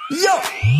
Yo.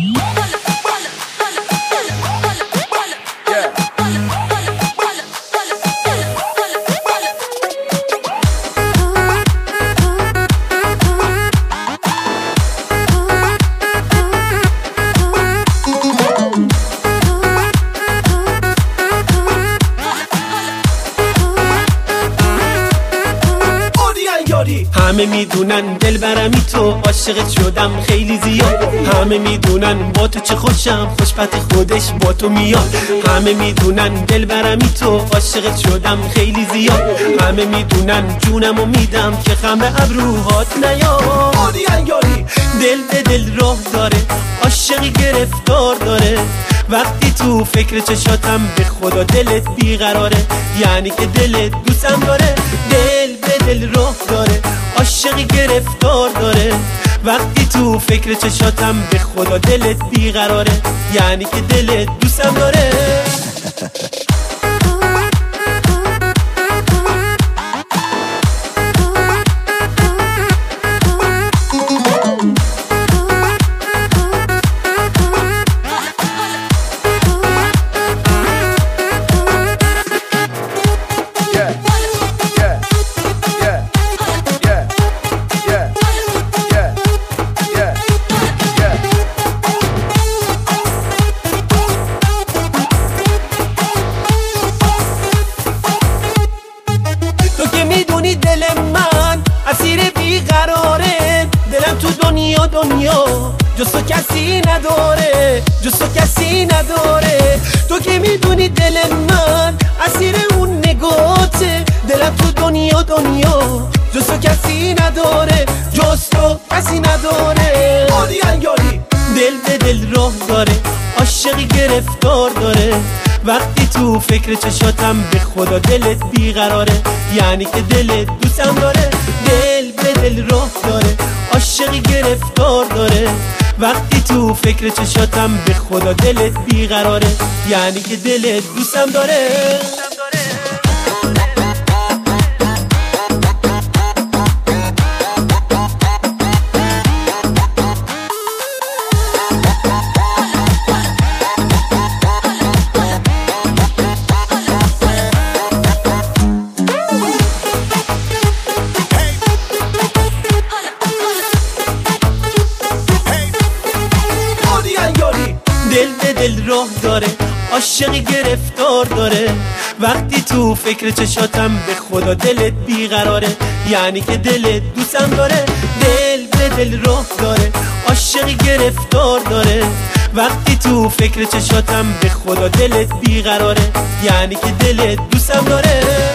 همه میدونن دلبرمی تو، عاشقت شدم خیلی زیاد. همه میدونن با تو چه خوشم، خوشبخت خودش با تو میاد. همه میدونن دلبرمی تو، عاشقت شدم خیلی زیاد. همه میدونن جونمو میدم که خم ابروهات نیاد. دل به دل راه داره، عاشقی گرفتار داره. وقتی تو فکر چشاتم به خدا دلت بیقراره، یعنی که دلت دوستم داره. دل به دل راه داره، عاشقی گرفتار داره. وقتی تو فکر چشاتم به خدا دلت بیقراره، یعنی که دلت دوستم داره. دل من اسیر بیقراره، دلم تو دنیا جز تو کسی نداره، جز تو کسی نداره. تو که میدونی دل من اسیر اون نگاته، دلم تو دنیا جز تو کسی نداره، جز تو کسی نداره. دل به دل راه داره، عاشقی گرفتار داره. وقتی تو فکر چشاتم به خدا دلت بیقراره، یعنی که دلت دوستم داره. دل به دل راه داره، عاشقی گرفتار داره. وقتی تو فکر چشاتم به خدا دلت بیقراره، یعنی که دلت دوستم داره. دل به دل راه داره، عاشقی گرفتار داره. وقتی تو فکر چشاتم به خدا دلت بیقراره، یعنی که دلت دوستم داره. دل به دل راه داره، عاشقی گرفتار داره. وقتی تو فکر چشاتم به خدا دلت بیقراره، یعنی که دلت دوستم داره.